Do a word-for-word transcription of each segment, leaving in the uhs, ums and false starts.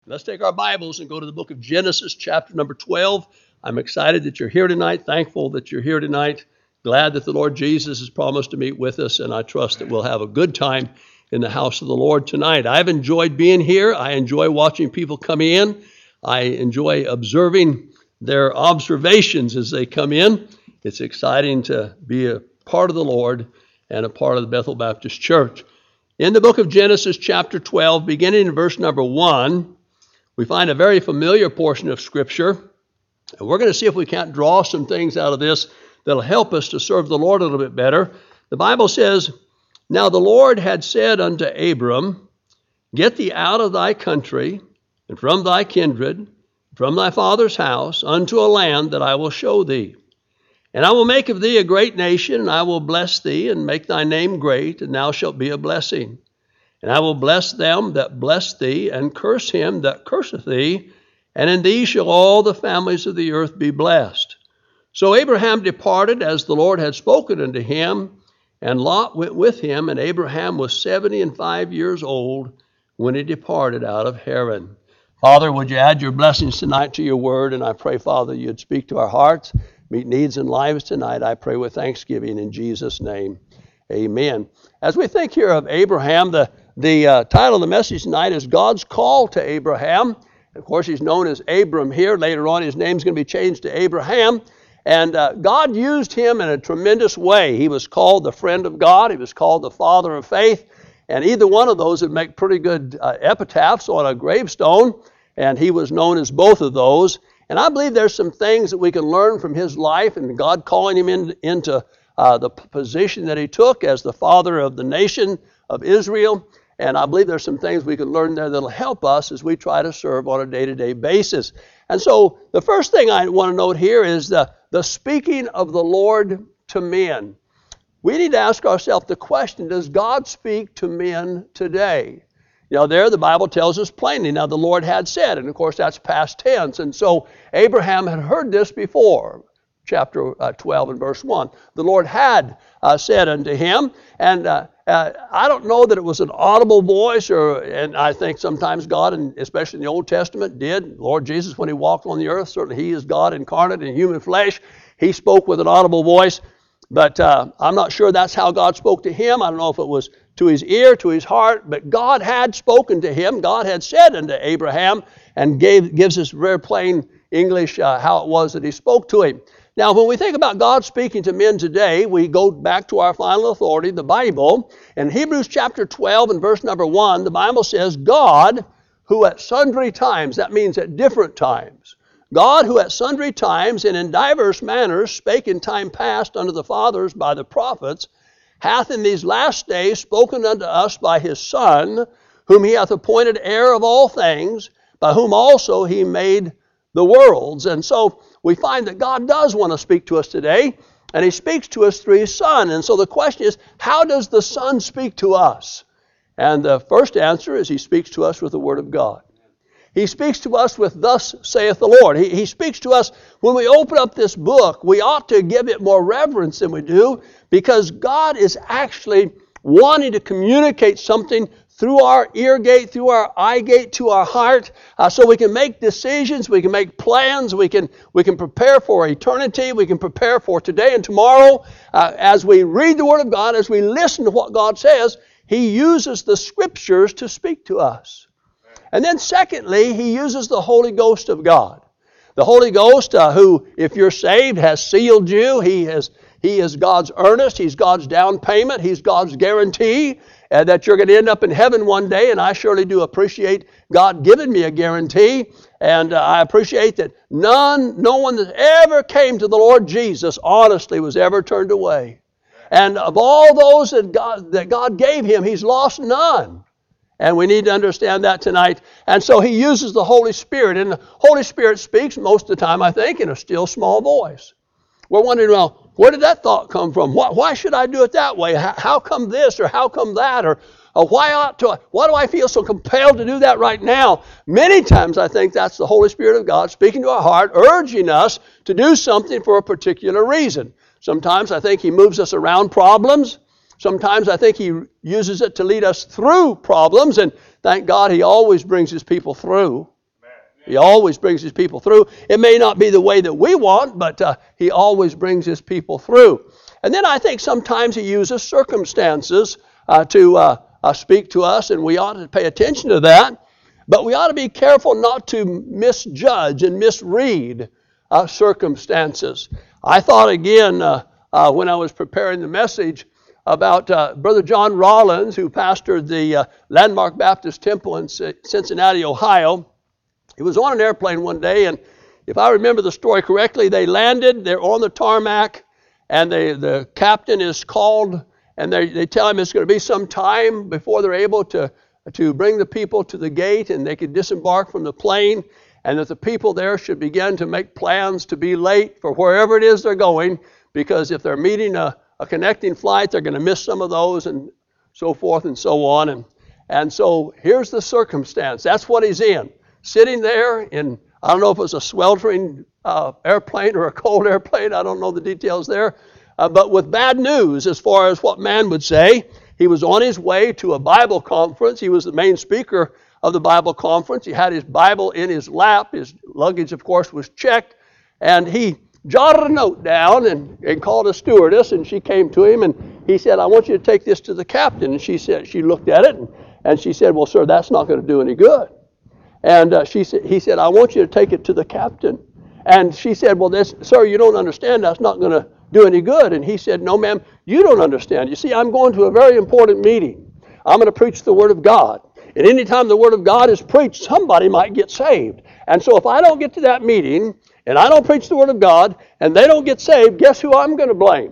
Let's take our Bibles and go to the book of Genesis, chapter number twelve. I'm excited that you're here tonight, thankful that you're here tonight, glad that the Lord Jesus has promised to meet with us, and I trust that we'll have a good time in the house of the Lord tonight. I've enjoyed being here. I enjoy watching people come in. I enjoy observing their observations as they come in. It's exciting to be a part of the Lord and a part of the Bethel Baptist Church. In the book of Genesis, chapter twelve, beginning in verse number one, we find a very familiar portion of Scripture, and we're going to see if we can't draw some things out of this that'll help us to serve the Lord a little bit better. The Bible says, "Now the Lord had said unto Abram, Get thee out of thy country, and from thy kindred, from thy father's house, unto a land that I will show thee. And I will make of thee a great nation, and I will bless thee, and make thy name great, and thou shalt be a blessing. And I will bless them that bless thee, and curse him that curseth thee, and in thee shall all the families of the earth be blessed. So Abraham departed as the Lord had spoken unto him, and Lot went with him, and Abraham was seventy and five years old when he departed out of Haran." Father, would you add your blessings tonight to your word, and I pray, Father, you'd speak to our hearts, meet needs and lives tonight. I pray with thanksgiving in Jesus' name. Amen. As we think here of Abraham, the, the uh, title of the message tonight is God's Call to Abraham. Of course, he's known as Abram here. Later on, his name's going to be changed to Abraham. And uh, God used him in a tremendous way. He was called the friend of God. He was called the father of faith. And either one of those would make pretty good uh, epitaphs on a gravestone. And he was known as both of those. And I believe there's some things that we can learn from his life and God calling him in, into uh, the position that he took as the father of the nation of Israel. And I believe there's some things we can learn there that'll help us as we try to serve on a day-to-day basis. And so the first thing I want to note here is the, the speaking of the Lord to men. We need to ask ourselves the question, does God speak to men today? You know, there the Bible tells us plainly, now the Lord had said, and of course that's past tense. And so Abraham had heard this before, chapter uh, twelve and verse one. The Lord had uh, said unto him, and uh, uh, I don't know that it was an audible voice, or, and I think sometimes God, and especially in the Old Testament, did. Lord Jesus, when he walked on the earth, certainly he is God incarnate in human flesh. He spoke with an audible voice, but uh, I'm not sure that's how God spoke to him. I don't know if it was to his ear, to his heart, but God had spoken to him. God had said unto Abraham, and gave, gives us very plain English uh, how it was that he spoke to him. Now, when we think about God speaking to men today, we go back to our final authority, the Bible. In Hebrews chapter twelve and verse number one, the Bible says, God, who at sundry times, that means at different times, God, who at sundry times and in divers manners spake in time past unto the fathers by the prophets, hath in these last days spoken unto us by his Son, whom he hath appointed heir of all things, by whom also he made the worlds. And so we find that God does want to speak to us today, and he speaks to us through his Son. And so the question is, how does the Son speak to us? And the first answer is he speaks to us with the Word of God. He speaks to us with thus saith the Lord. He, he speaks to us when we open up this book. We ought to give it more reverence than we do, because God is actually wanting to communicate something through our ear gate, through our eye gate, to our heart, uh, so we can make decisions, we can make plans, we can we can prepare for eternity, we can prepare for today and tomorrow. Uh, as we read the Word of God, as we listen to what God says, he uses the Scriptures to speak to us. And then secondly, he uses the Holy Ghost of God. The Holy Ghost, uh, who, if you're saved, has sealed you. He has He is God's earnest. He's God's down payment. He's God's guarantee uh, that you're going to end up in heaven one day. And I surely do appreciate God giving me a guarantee. And uh, I appreciate that none, no one that ever came to the Lord Jesus honestly was ever turned away. And of all those that God, that God gave him, he's lost none. And we need to understand that tonight. And so he uses the Holy Spirit. And the Holy Spirit speaks most of the time, I think, in a still small voice. We're wondering, well, where did that thought come from? Why, why should I do it that way? How, how come this or how come that? Or, or why ought to? Why do I feel so compelled to do that right now? Many times I think that's the Holy Spirit of God speaking to our heart, urging us to do something for a particular reason. Sometimes I think he moves us around problems. Sometimes I think he uses it to lead us through problems, and thank God he always brings his people through. He always brings his people through. It may not be the way that we want, but uh, he always brings his people through. And then I think sometimes he uses circumstances uh, to uh, uh, speak to us, and we ought to pay attention to that. But we ought to be careful not to misjudge and misread uh, circumstances. I thought again uh, uh, when I was preparing the message about uh, Brother John Rollins, who pastored the uh, Landmark Baptist Temple in C- Cincinnati, Ohio. He was on an airplane one day, and if I remember the story correctly, they landed, they're on the tarmac, and they, the captain is called, and they, they tell him it's going to be some time before they're able to, to bring the people to the gate, and they could disembark from the plane, and that the people there should begin to make plans to be late for wherever it is they're going, because if they're meeting a a connecting flight, they're going to miss some of those and so forth and so on. And, and so here's the circumstance. That's what he's in. Sitting there in, I don't know if it was a sweltering uh, airplane or a cold airplane. I don't know the details there. Uh, but with bad news as far as what man would say. He was on his way to a Bible conference. He was the main speaker of the Bible conference. He had his Bible in his lap. His luggage, of course, was checked. And he jotted a note down and, and called a stewardess, and she came to him, and he said, I want you to take this to the captain. And she said, she looked at it, and, and she said, well, sir, that's not going to do any good. And uh, she said, he said, I want you to take it to the captain. And she said, well, this, sir, you don't understand. That's not going to do any good. And he said, no, ma'am, you don't understand. You see, I'm going to a very important meeting. I'm going to preach the Word of God. And anytime the Word of God is preached, somebody might get saved. And so if I don't get to that meeting, and I don't preach the Word of God, and they don't get saved, guess who I'm going to blame?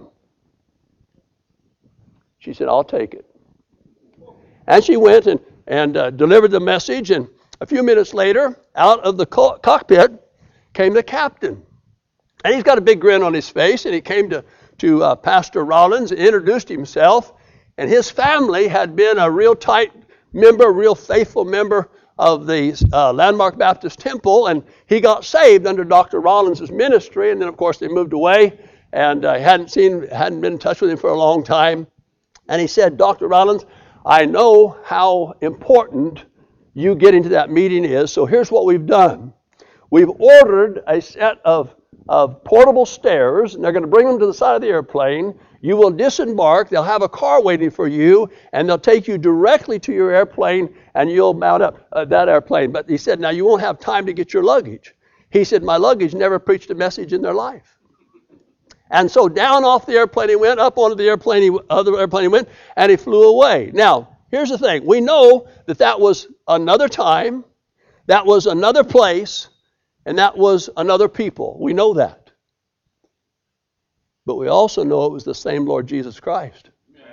She said, I'll take it. And she went and, and uh, delivered the message, and a few minutes later, out of the co- cockpit came the captain. And he's got a big grin on his face, and he came to, to uh, Pastor Rollins and introduced himself. And his family had been a real tight member, a real faithful member of the uh, Landmark Baptist Temple, and he got saved under Doctor Rollins' ministry, and then of course they moved away, and I uh, hadn't seen, hadn't been in touch with him for a long time. And he said, Doctor Rollins, I know how important you getting to that meeting is, so here's what we've done. We've ordered a set of, of portable stairs, and they're going to bring them to the side of the airplane. You will disembark, they'll have a car waiting for you, and they'll take you directly to your airplane, and you'll mount up uh, that airplane. But he said, now you won't have time to get your luggage. He said, my luggage never preached a message in their life. And so down off the airplane he went, up onto the airplane, he, other airplane he went, and he flew away. Now, here's the thing. We know that that was another time, that was another place, and that was another people. We know that. But we also know it was the same Lord Jesus Christ.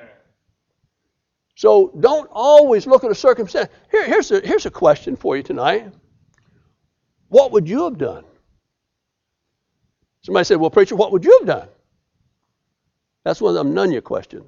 So don't always look at a circumstance. Here, here's, a, here's a question for you tonight. What would you have done? Somebody said, well, preacher, what would you have done? That's one of them none-ya questions.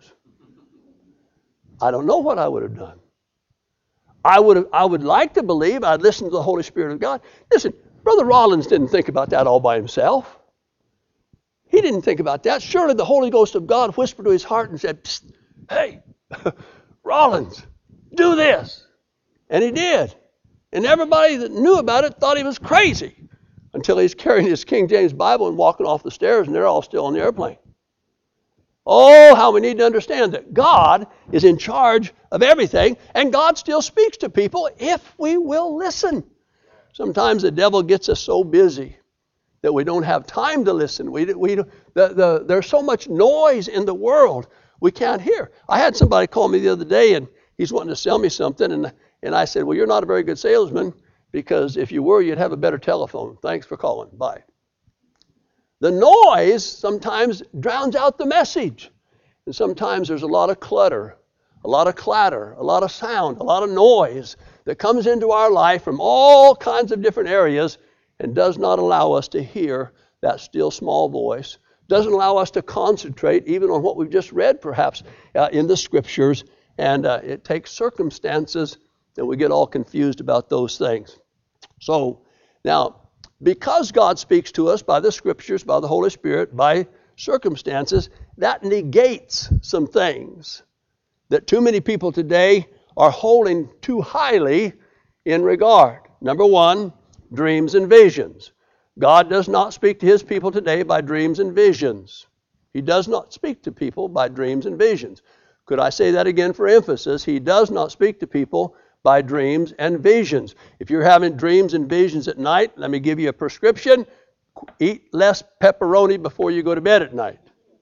I don't know what I would have done. I would have, I would like to believe I'd listened to the Holy Spirit of God. Listen, Brother Rollins didn't think about that all by himself. He didn't think about that. Surely the Holy Ghost of God whispered to his heart and said, psst, hey, Rollins, do this. And he did. And everybody that knew about it thought he was crazy until he's carrying his King James Bible and walking off the stairs, and they're all still on the airplane. Oh, how we need to understand that God is in charge of everything, and God still speaks to people if we will listen. Sometimes the devil gets us so busy that we don't have time to listen. We, we, the, the, there's so much noise in the world we can't hear. I had somebody call me the other day, and he's wanting to sell me something, and, and I said, well, you're not a very good salesman, because if you were, you'd have a better telephone. Thanks for calling. Bye. The noise sometimes drowns out the message. And sometimes there's a lot of clutter, a lot of clatter, a lot of sound, a lot of noise that comes into our life from all kinds of different areas and does not allow us to hear that still small voice, doesn't allow us to concentrate even on what we've just read perhaps uh, in the Scriptures, and uh, it takes circumstances and we get all confused about those things. So now, because God speaks to us by the Scriptures, by the Holy Spirit, by circumstances, that negates some things that too many people today are holding too highly in regard. Number one, dreams and visions. God does not speak to his people today by dreams and visions. He does not speak to people by dreams and visions. Could I say that again for emphasis? He does not speak to people by dreams and visions. If you're having dreams and visions at night, let me give you a prescription. Eat less pepperoni before you go to bed at night.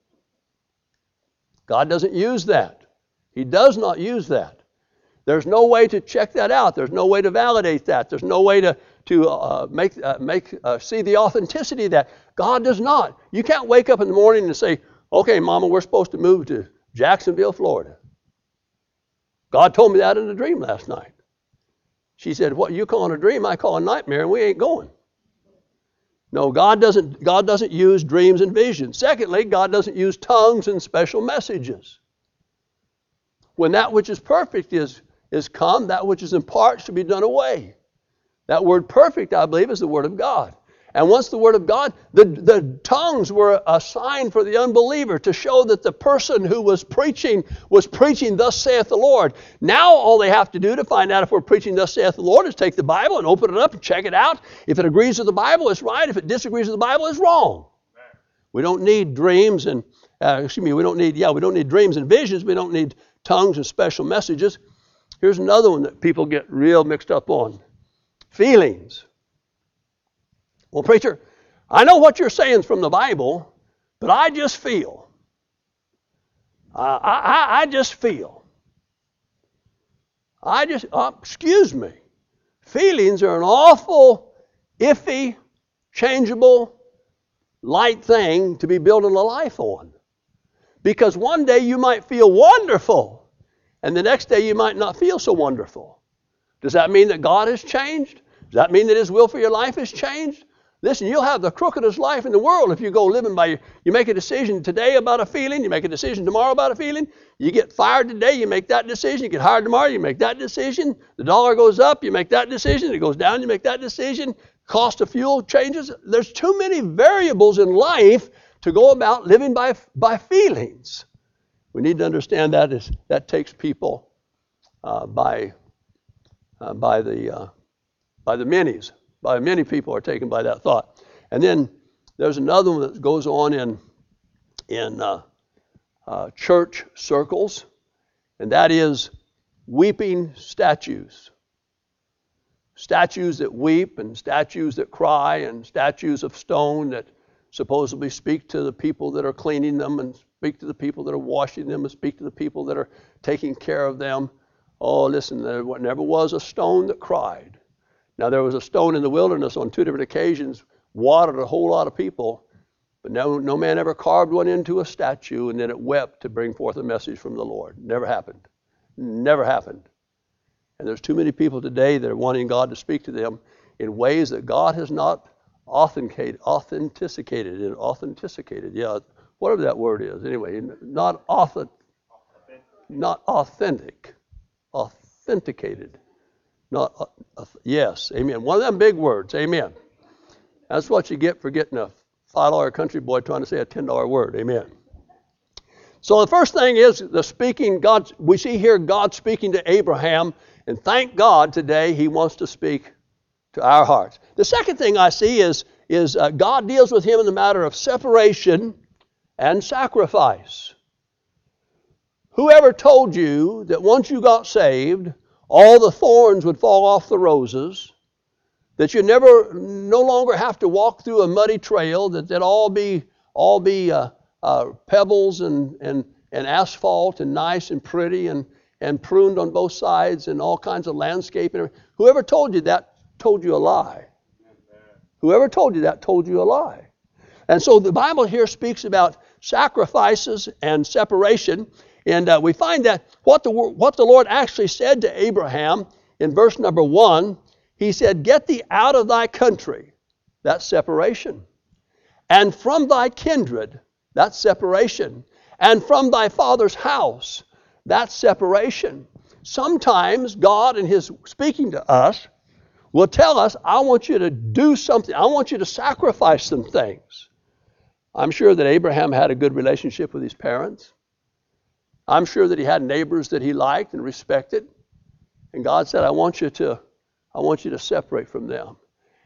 God doesn't use that. He does not use that. There's no way to check that out. There's no way to validate that. There's no way to, to uh, make, uh, make uh, see the authenticity of that. God does not. You can't wake up in the morning and say, okay, Mama, we're supposed to move to Jacksonville, Florida. God told me that in a dream last night. She said, what you call a dream, I call a nightmare, and we ain't going. No, God doesn't, God doesn't use dreams and visions. Secondly, God doesn't use tongues and special messages. When that which is perfect is, is come, that which is in part should be done away. That word perfect, I believe, is the Word of God. And once the Word of God, the, the tongues were a sign for the unbeliever to show that the person who was preaching was preaching, thus saith the Lord. Now all they have to do to find out if we're preaching, thus saith the Lord, is take the Bible and open it up and check it out. If it agrees with the Bible, it's right. If it disagrees with the Bible, it's wrong. We don't need dreams and, uh, excuse me, we don't need, yeah, we don't need dreams and visions. We don't need tongues and special messages. Here's another one that people get real mixed up on. Feelings. Well, preacher, I know what you're saying from the Bible, but I just feel. Uh, I, I, I just feel. I just, uh, excuse me. Feelings are an awful, iffy, changeable, light thing to be building a life on. Because one day you might feel wonderful, and the next day you might not feel so wonderful. Does that mean that God has changed? Does that mean that His will for your life has changed? Listen, you'll have the crookedest life in the world if you go living by, you make a decision today about a feeling, you make a decision tomorrow about a feeling, you get fired today, you make that decision, you get hired tomorrow, you make that decision, the dollar goes up, you make that decision, it goes down, you make that decision, cost of fuel changes. There's too many variables in life to go about living by, by feelings. We need to understand that is, that takes people uh, by, uh, by the, uh, by the minis. By many people are taken by that thought. And then there's another one that goes on in, in uh, uh, church circles, and that is weeping statues. Statues that weep and statues that cry and statues of stone that supposedly speak to the people that are cleaning them and speak to the people that are washing them and speak to the people that are taking care of them. Oh, listen, there never was a stone that cried. Now, there was a stone in the wilderness on two different occasions, watered a whole lot of people, but no, no man ever carved one into a statue and then it wept to bring forth a message from the Lord. Never happened. Never happened. And there's too many people today that are wanting God to speak to them in ways that God has not authenticated, authenticated, and authenticated. Yeah, whatever that word is. Anyway, not authent, not authentic, authenticated. Not, uh, yes, amen. One of them big words, amen. That's what you get for getting a five dollar country boy trying to say a ten dollar word, amen. So the first thing is the speaking, God. We see here God speaking to Abraham, and thank God today He wants to speak to our hearts. The second thing I see is, is uh, God deals with him in the matter of separation and sacrifice. Whoever told you that once you got saved, all the thorns would fall off the roses, that you never, no longer have to walk through a muddy trail, that that all be all be uh, uh, pebbles and, and, and asphalt and nice and pretty and, and pruned on both sides and all kinds of landscaping. Whoever told you that told you a lie. Amen. Whoever told you that told you a lie. And so the Bible here speaks about sacrifices and separation. And uh, we find that what the, what the Lord actually said to Abraham in verse number one, He said, get thee out of thy country, that's separation, and from thy kindred, that's separation, and from thy father's house, that's separation. Sometimes God in His speaking to us will tell us, I want you to do something, I want you to sacrifice some things. I'm sure that Abraham had a good relationship with his parents. I'm sure that he had neighbors that he liked and respected. And God said, I want you to, I want you to separate from them.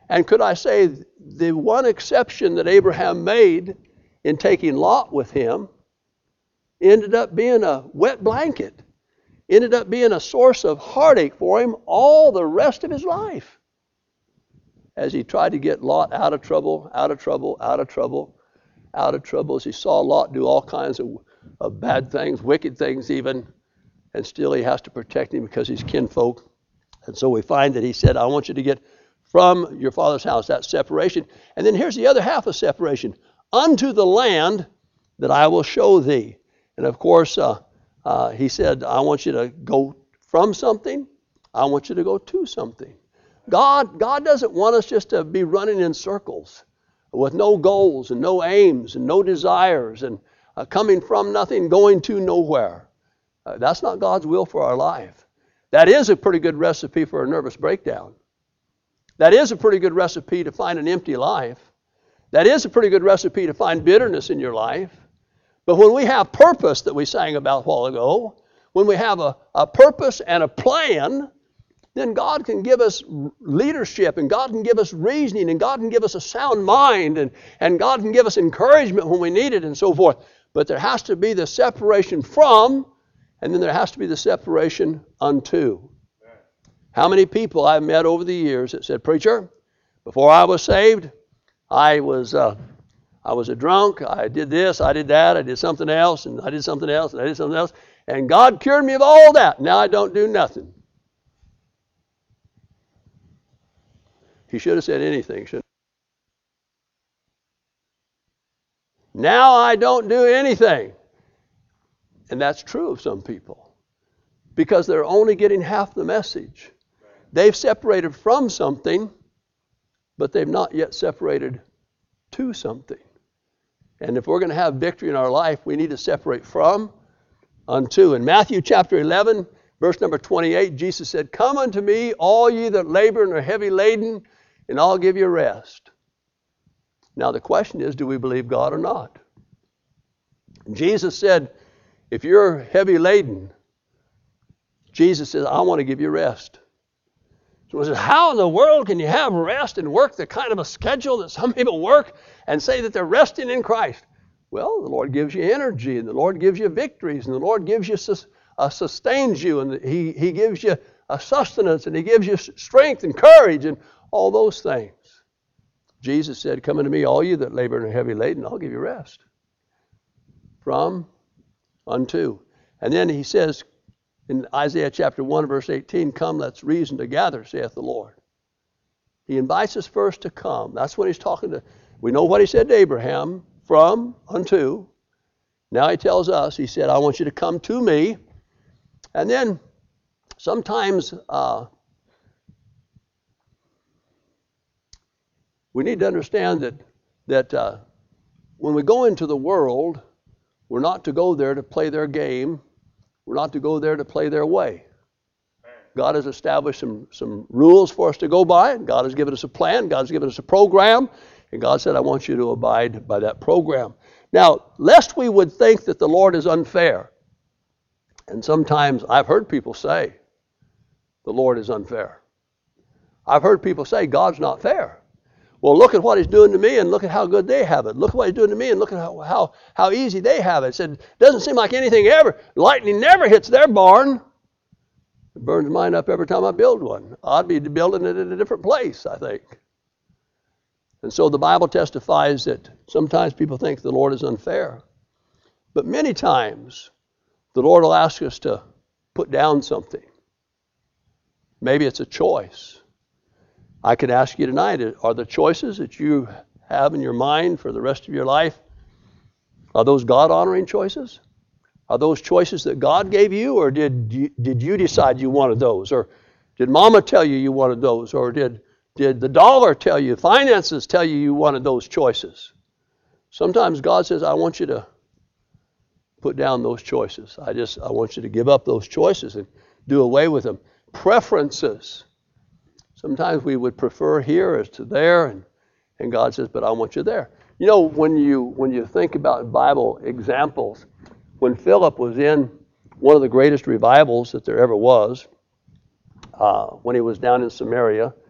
And could I say, the one exception that Abraham made in taking Lot with him ended up being a wet blanket, ended up being a source of heartache for him all the rest of his life, as he tried to get Lot out of trouble, out of trouble, out of trouble, out of trouble, as he saw Lot do all kinds of, of bad things, wicked things even, and still he has to protect him because he's kinfolk. And so we find that he said, I want you to get from your father's house, that separation. And then here's the other half of separation. Unto the land that I will show thee. And of course, uh, uh, he said, I want you to go from something. I want you to go to something. God, God doesn't want us just to be running in circles with no goals and no aims and no desires and uh, coming from nothing, going to nowhere. Uh, that's not God's will for our life. That is a pretty good recipe for a nervous breakdown. That is a pretty good recipe to find an empty life. That is a pretty good recipe to find bitterness in your life. But when we have purpose that we sang about a while ago, when we have a, a purpose and a plan, then God can give us leadership, and God can give us reasoning, and God can give us a sound mind, and, and God can give us encouragement when we need it, and so forth. But there has to be the separation from, and then there has to be the separation unto. How many people I've met over the years that said, preacher, before I was saved, I was uh, I was a drunk, I did this, I did that, I did something else, and I did something else, and I did something else, and God cured me of all that. Now I don't do nothing. He should have said anything, shouldn't he? Now I don't do anything. And that's true of some people, because they're only getting half the message. They've separated from something, but they've not yet separated to something. And if we're going to have victory in our life, we need to separate from unto. In Matthew chapter eleven, verse number twenty-eight, Jesus said, come unto me, all ye that labor and are heavy laden, and I'll give you rest. Now the question is, do we believe God or not? Jesus said, if you're heavy laden, Jesus says, I want to give you rest. So he says, how in the world can you have rest and work the kind of a schedule that some people work and say that they're resting in Christ? Well, the Lord gives you energy, and the Lord gives you victories, and the Lord gives you uh, sustains you, and he, he gives you a sustenance, and he gives you strength and courage and all those things. Jesus said, come unto me, all you that labor and are heavy laden, I'll give you rest. From, unto. And then he says, in Isaiah chapter one, verse eighteen, come, let's reason together, saith the Lord. He invites us first to come. That's when he's talking to, we know what he said to Abraham, from, unto. Now he tells us, he said, I want you to come to me. And then sometimes uh, we need to understand that, that uh, when we go into the world, we're not to go there to play their game. We're not to go there to play their way. God has established some, some rules for us to go by. God has given us a plan. God has given us a program. And God said, I want you to abide by that program. Now, lest we would think that the Lord is unfair. And sometimes I've heard people say, the Lord is unfair. I've heard people say, God's not fair. Well, look at what he's doing to me, and look at how good they have it. Look at what he's doing to me, and look at how how, how easy they have it. It said, doesn't seem like anything ever. Lightning never hits their barn. It burns mine up every time I build one. I'd be building it in a different place, I think. And so the Bible testifies that sometimes people think the Lord is unfair. But many times, the Lord will ask us to put down something. Maybe it's a choice. I could ask you tonight, are the choices that you have in your mind for the rest of your life, are those God-honoring choices? Are those choices that God gave you, or did you, did you decide you wanted those? Or did Mama tell you you wanted those? Or did, did the dollar tell you, finances tell you you wanted those choices? Sometimes God says, I want you to put down those choices. I just, I want you to give up those choices and do away with them. Preferences. Sometimes we would prefer here as to there, and, and God says, but I want you there. You know, when you when you think about Bible examples, when Philip was in one of the greatest revivals that there ever was, uh, when he was down in Samaria, he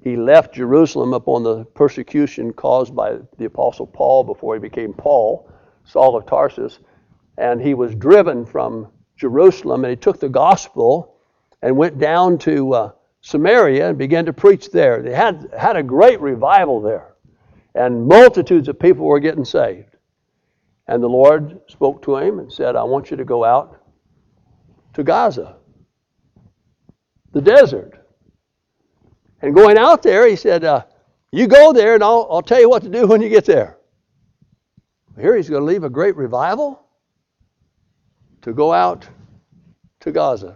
he left Jerusalem upon the persecution caused by the Apostle Paul before he became Paul, Saul of Tarsus. And he was driven from Jerusalem, and he took the gospel and went down to uh, Samaria and began to preach there. They had, had a great revival there, and multitudes of people were getting saved. And the Lord spoke to him and said, I want you to go out to Gaza, the desert. And going out there, he said, uh, you go there and I'll, I'll tell you what to do when you get there. Here he's going to leave a great revival to go out to Gaza.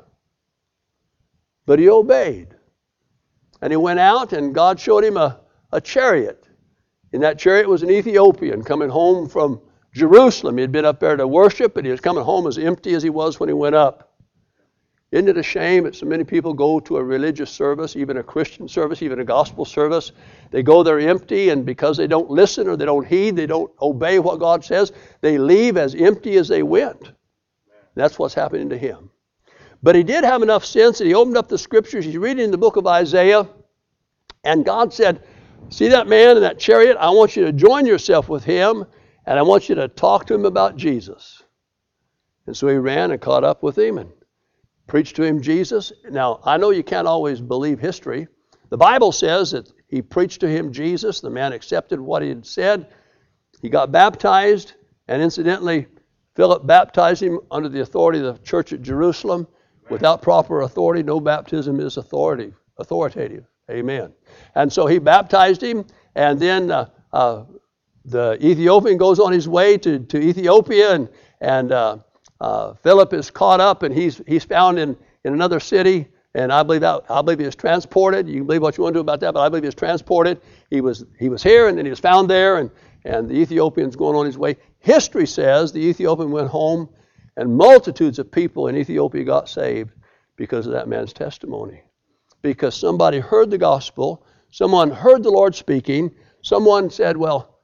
But he obeyed. And he went out, and God showed him a, a chariot. In that chariot was an Ethiopian coming home from Jerusalem. He had been up there to worship, and he was coming home as empty as he was when he went up. Isn't it a shame that so many people go to a religious service, even a Christian service, even a gospel service? They go there empty, and because they don't listen or they don't heed, they don't obey what God says, they leave as empty as they went. That's what's happening to him. But he did have enough sense that he opened up the scriptures. He's reading the book of Isaiah, and God said, see that man in that chariot? I want you to join yourself with him, and I want you to talk to him about Jesus. And so he ran and caught up with him and preached to him Jesus. Now, I know you can't always believe history. The Bible says that he preached to him Jesus. The man accepted what he had said. He got baptized, and incidentally, Philip baptized him under the authority of the church at Jerusalem. Without proper authority, no baptism is authoritative. authoritative. Amen. And so he baptized him, and then uh, uh, the Ethiopian goes on his way to, to Ethiopia, and, and uh, uh, Philip is caught up, and he's he's found in, in another city, and I believe that I believe he was transported. You can believe what you want to do about that, but I believe he was transported. He was he was here, and then he was found there, and, and the Ethiopian's going on his way. History says the Ethiopian went home, and multitudes of people in Ethiopia got saved because of that man's testimony. Because somebody heard the gospel, someone heard the Lord speaking, someone said, well,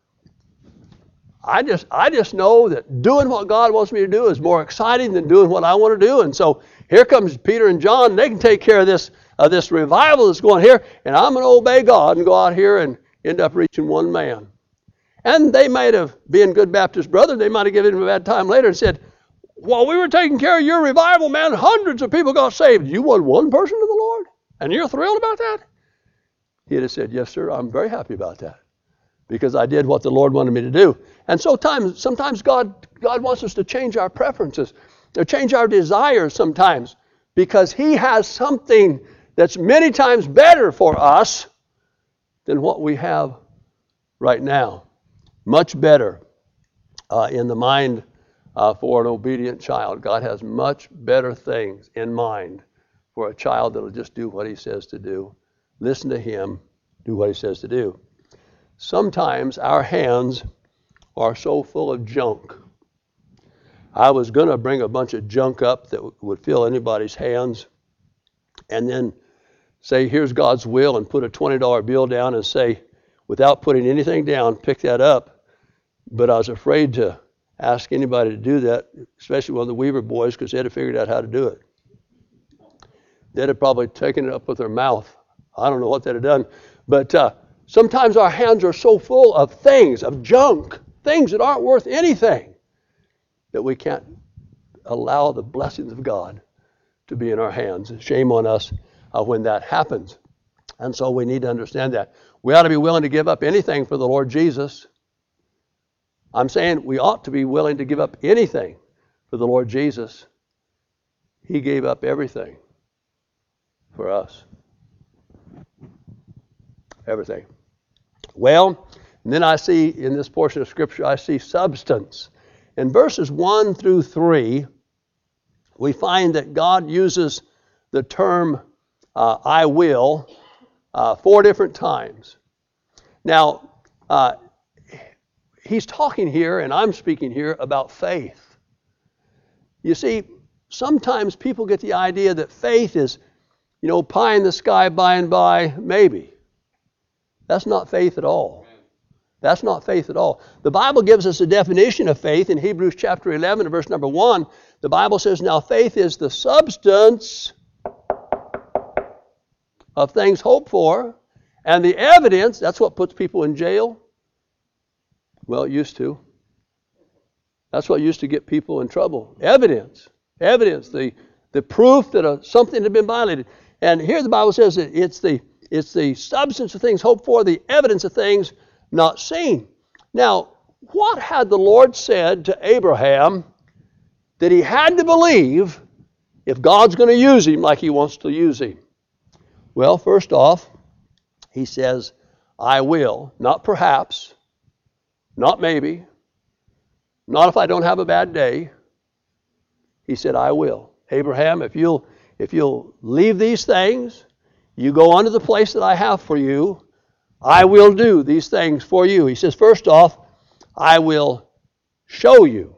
I just I just know that doing what God wants me to do is more exciting than doing what I want to do. And so here comes Peter and John. They can take care of this, uh, this revival that's going here, and I'm going to obey God and go out here and end up reaching one man. And they might have been good Baptist brothers. They might have given him a bad time later and said, while we were taking care of your revival, man, hundreds of people got saved. You won one person to the Lord? And you're thrilled about that? He'd have said, yes, sir, I'm very happy about that. Because I did what the Lord wanted me to do. And so times, sometimes God, God wants us to change our preferences, or change our desires sometimes, because He has something that's many times better for us than what we have right now. Much better uh, in the mind uh, for an obedient child. God has much better things in mind for a child that will just do what He says to do. Listen to Him, do what He says to do. Sometimes our hands are so full of junk. I was going to bring a bunch of junk up that would fill anybody's hands and then say, here's God's will, and put a twenty dollar bill down and say, without putting anything down, pick that up. But I was afraid to ask anybody to do that, especially one of the Weaver boys, because they'd have figured out how to do it. They'd have probably taken it up with their mouth. I don't know what they'd have done. But uh, sometimes our hands are so full of things, of junk, things that aren't worth anything, that we can't allow the blessings of God to be in our hands. Shame on us uh, when that happens. And so we need to understand that. We ought to be willing to give up anything for the Lord Jesus. I'm saying we ought to be willing to give up anything for the Lord Jesus. He gave up everything for us. Everything. Well, and then I see in this portion of Scripture, I see substance. In verses one through three, we find that God uses the term uh, I will uh, four different times. Now, uh, he's talking here, and I'm speaking here, about faith. You see, sometimes people get the idea that faith is, you know, pie in the sky by and by, maybe. That's not faith at all. That's not faith at all. The Bible gives us a definition of faith in Hebrews chapter eleven, verse number one. The Bible says, now faith is the substance of things hoped for And the evidence, that's what puts people in jail. Well, it used to. That's what used to get people in trouble. Evidence. Evidence. The, the proof that a, something had been violated. And here the Bible says that it's the, it's the substance of things hoped for, the evidence of things not seen. Now, what had the Lord said to Abraham that he had to believe if God's going to use him like he wants to use him? Well, first off, he says, I will, not perhaps, not maybe, not if I don't have a bad day. He said, I will. Abraham, if you'll, if you'll leave these things, you go unto the place that I have for you, I will do these things for you. He says, first off, I will show you.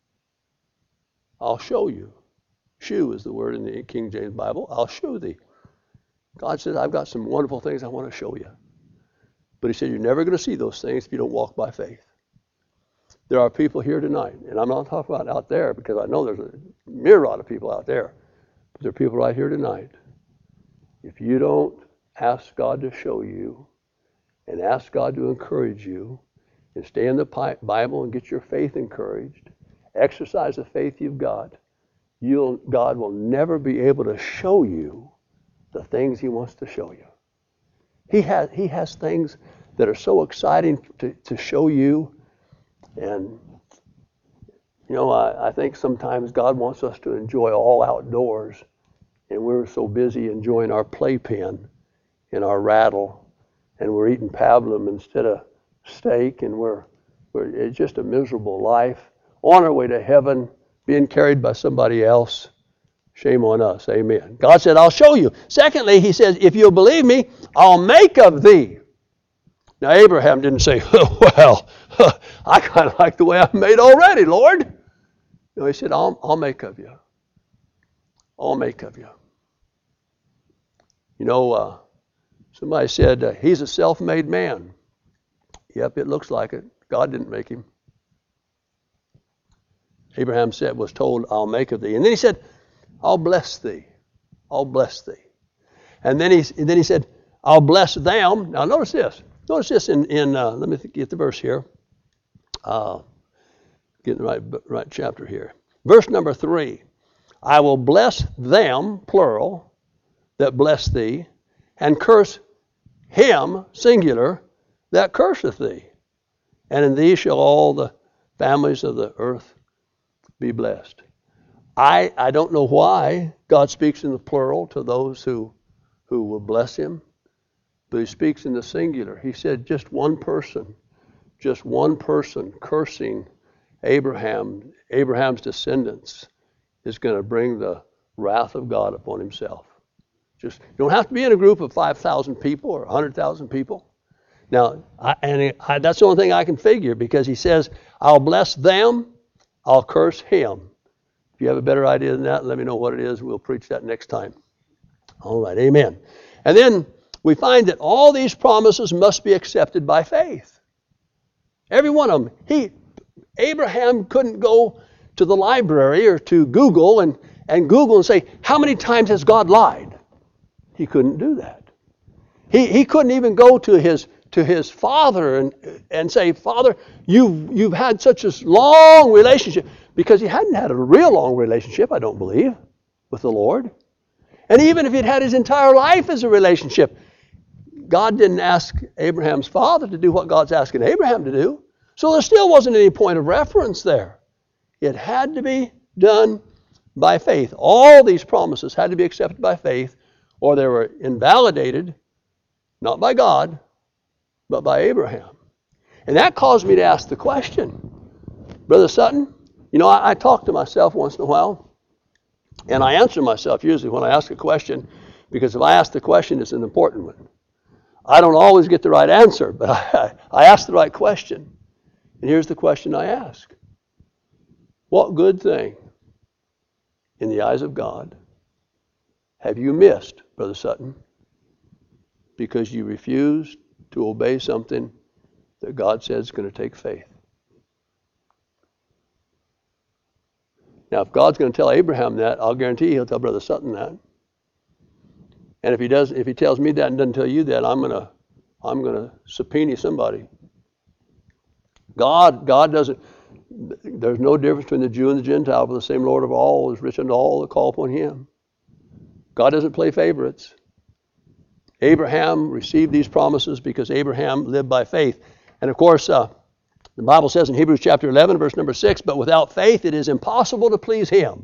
I'll show you. Shew is the word in the King James Bible. I'll show thee. God says, I've got some wonderful things I want to show you. But he said, you're never going to see those things if you don't walk by faith. There are people here tonight, and I'm not talking about out there because I know there's a myriad of people out there. But there are people right here tonight. If you don't ask God to show you and ask God to encourage you and stay in the Bible and get your faith encouraged, exercise the faith you've got, you'll, God will never be able to show you the things he wants to show you. He has, he has things that are so exciting to, to show you. And, you know, I, I think sometimes God wants us to enjoy all outdoors. And we're so busy enjoying our playpen and our rattle. And we're eating pablum instead of steak. And we're, we're it's just a miserable life. On our way to heaven, being carried by somebody else. Shame on us. Amen. God said, I'll show you. Secondly, he says, if you'll believe me, I'll make of thee. Now, Abraham didn't say, well, I kind of like the way I'm made already, Lord. No, he said, I'll, I'll make of you. I'll make of you. You know, uh, somebody said, uh, he's a self-made man. Yep, it looks like it. God didn't make him. Abraham said, was told, I'll make of thee. And then he said, I'll bless thee. I'll bless thee. And then he, and then he said, I'll bless them. Now notice this. Notice this in, in uh, let me get the verse here. Uh, get the right, right chapter here. Verse number three. I will bless them, plural, that bless thee, and curse him, singular, that curseth thee. And in thee shall all the families of the earth be blessed. I, I don't know why God speaks in the plural to those who, who will bless him, but he speaks in the singular. He said just one person, just one person cursing Abraham, Abraham's descendants is going to bring the wrath of God upon himself. Just, you don't have to be in a group of five thousand people or one hundred thousand people. Now, I, and I, that's the only thing I can figure because he says, I'll bless them, I'll curse him. If you have a better idea than that, let me know what it is. We'll preach that next time. All right, amen. And then we find that all these promises must be accepted by faith. Every one of them. He, Abraham couldn't go to the library or to Google and, and Google and say, how many times has God lied? He couldn't do that. He, he couldn't even go to his to his father and, and say, Father, you've, you've had such a long relationship. Because he hadn't had a real long relationship, I don't believe, with the Lord. And even if he'd had his entire life as a relationship, God didn't ask Abraham's father to do what God's asking Abraham to do. So there still wasn't any point of reference there. It had to be done by faith. All these promises had to be accepted by faith, or they were invalidated, not by God, but by Abraham. And that caused me to ask the question, Brother Sutton, you know, I, I talk to myself once in a while, and I answer myself usually when I ask a question, because if I ask the question, it's an important one. I don't always get the right answer, but I, I ask the right question. And here's the question I ask. What good thing in the eyes of God have you missed, Brother Sutton, because you refused to obey something that God says is going to take faith? Now, if God's going to tell Abraham that, I'll guarantee he'll tell Brother Sutton that. And if he does, if he tells me that and doesn't tell you that, I'm going to I'm going to subpoena somebody. God, God doesn't, there's no difference between the Jew and the Gentile, for the same Lord of all is rich unto all that call upon him. God doesn't play favorites. Abraham received these promises because Abraham lived by faith. And of course, uh, the Bible says in Hebrews chapter eleven, verse number six, but without faith it is impossible to please him.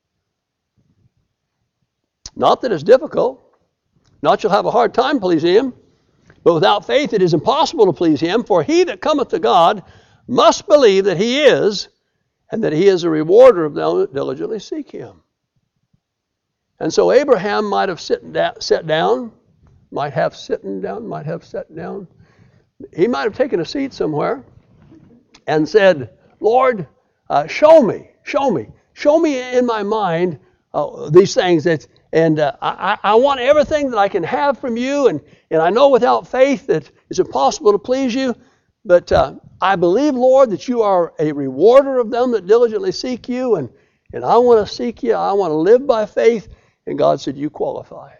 Not that it's difficult. Not you'll have a hard time pleasing him. But without faith it is impossible to please him. For he that cometh to God must believe that he is, and that he is a rewarder of them that diligently seek him. And so Abraham might have sit down, sat down, might have sitting down, might have sat down. He might have taken a seat somewhere and said, Lord, uh, show me, show me, show me in my mind uh, these things that, and uh, I, I want everything that I can have from you, and, and I know without faith that it's impossible to please you, but uh, I believe, Lord, that you are a rewarder of them that diligently seek you, and, and I want to seek you, I want to live by faith, and God said, you qualify.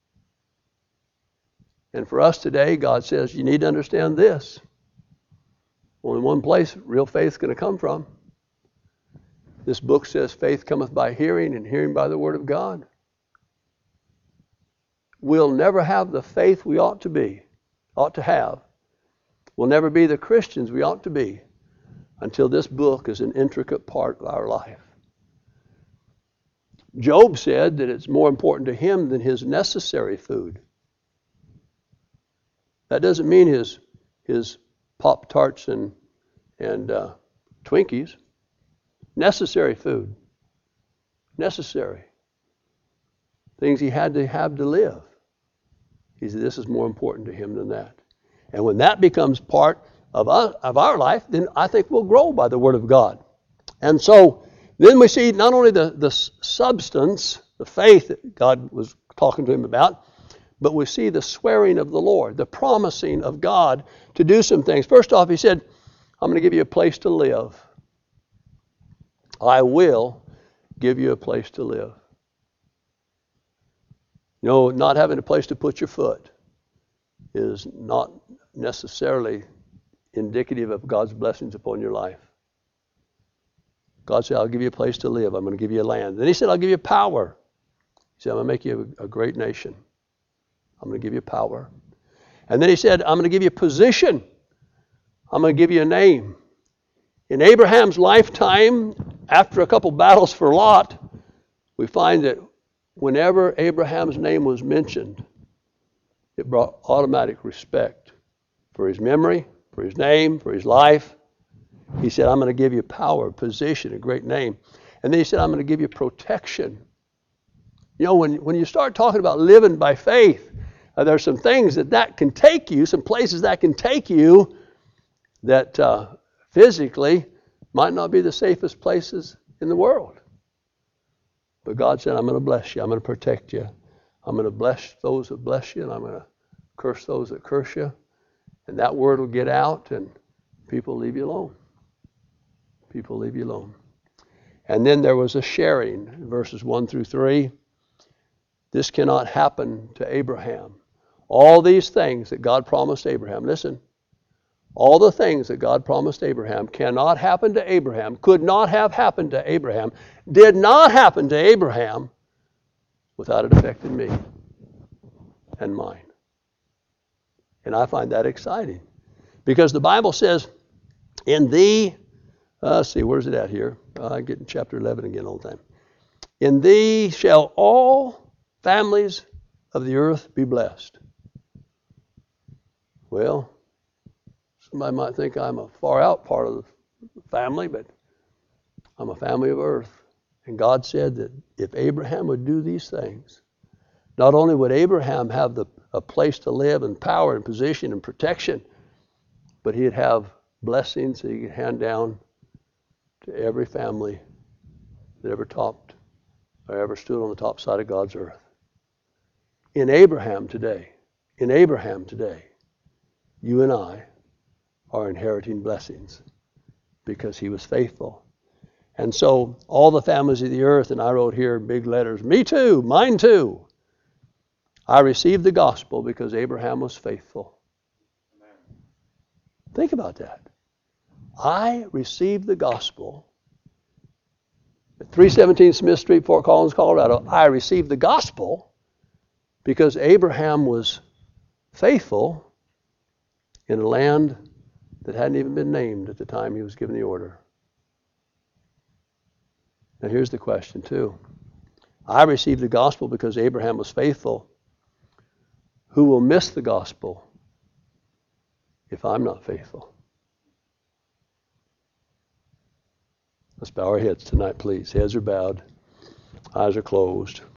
And for us today, God says, you need to understand this. Only one place real faith is going to come from. This book says faith cometh by hearing, and hearing by the word of God. We'll never have the faith we ought to be, ought to have. We'll never be the Christians we ought to be until this book is an intricate part of our life. Job said that it's more important to him than his necessary food. That doesn't mean his his Pop-Tarts and, and uh, Twinkies. Necessary food. Necessary. Things he had to have to live. He said this is more important to him than that. And when that becomes part of us, of our life, then I think we'll grow by the Word of God. And so then we see not only the, the substance, the faith that God was talking to him about, but we see the swearing of the Lord, the promising of God to do some things. First off, he said, I'm going to give you a place to live. I will give you a place to live. You know, not having a place to put your foot is not necessarily indicative of God's blessings upon your life. God said, I'll give you a place to live. I'm going to give you a land. Then he said, I'll give you power. He said, I'm going to make you a, a great nation. I'm going to give you power. And then he said, I'm going to give you position. I'm going to give you a name. In Abraham's lifetime, after a couple battles for Lot, we find that whenever Abraham's name was mentioned, it brought automatic respect for his memory, for his name, for his life. He said, I'm going to give you power, position, a great name. And then he said, I'm going to give you protection. You know, when, when you start talking about living by faith, Uh, there's some things that that can take you, some places that can take you that uh, physically might not be the safest places in the world. But God said, I'm going to bless you. I'm going to protect you. I'm going to bless those that bless you, and I'm going to curse those that curse you. And that word will get out, and people leave you alone. People leave you alone. And then there was a sharing, verses one through three. This cannot happen to Abraham. All these things that God promised Abraham, listen, all the things that God promised Abraham cannot happen to Abraham, could not have happened to Abraham, did not happen to Abraham without it affecting me and mine. And I find that exciting because the Bible says, in thee, uh, let's see, where's it at here? Uh, I get in chapter eleven again all the time. In thee shall all families of the earth be blessed. Well, somebody might think I'm a far out part of the family, but I'm a family of earth. And God said that if Abraham would do these things, not only would Abraham have the, a place to live and power and position and protection, but he'd have blessings that he could hand down to every family that ever topped or ever stood on the top side of God's earth. In Abraham today, in Abraham today, you and I are inheriting blessings because he was faithful. And so all the families of the earth, and I wrote here in big letters, me too, mine too. I received the gospel because Abraham was faithful. Think about that. I received the gospel. At three seventeen Smith Street, Fort Collins, Colorado, I received the gospel because Abraham was faithful in a land that hadn't even been named at the time he was given the order. Now here's the question too. I received the gospel because Abraham was faithful. Who will miss the gospel if I'm not faithful? Let's bow our heads tonight, please. Heads are bowed, eyes are closed.